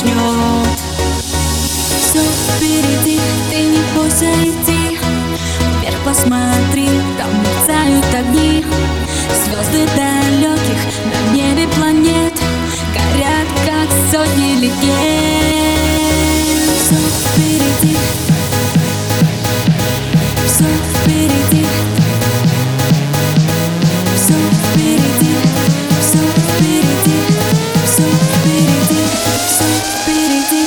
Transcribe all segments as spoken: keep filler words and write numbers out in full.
начнет. Все впереди, ты не бойся идти. Вверх посмотри, там мерцают огни. Звезды далеких на небе планет горят, как сотни легенд. Все впереди, все впереди, все впереди, все впереди, все впереди, все впереди.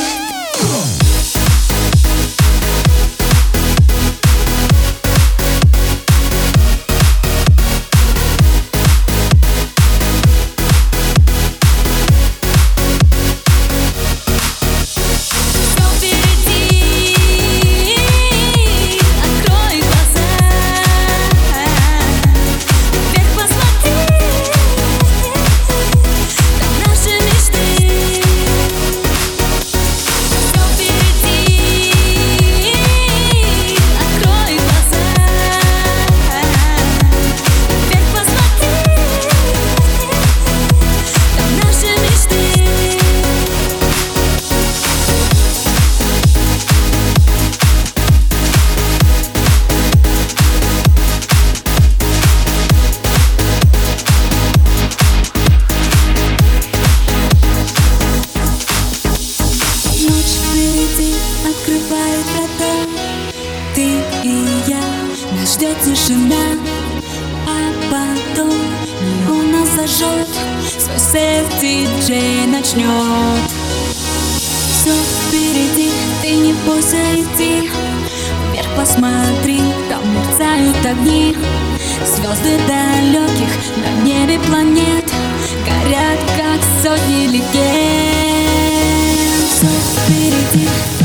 Открывает врата, ты и я, нас ждет тишина. А потом неон нас зажжет, свой сет диджей начнет. Все впереди, ты не бойся идти. Вверх посмотри, там мерцают огни. Звезды далеких на небе планет горят, как сотни легенд. Все впереди.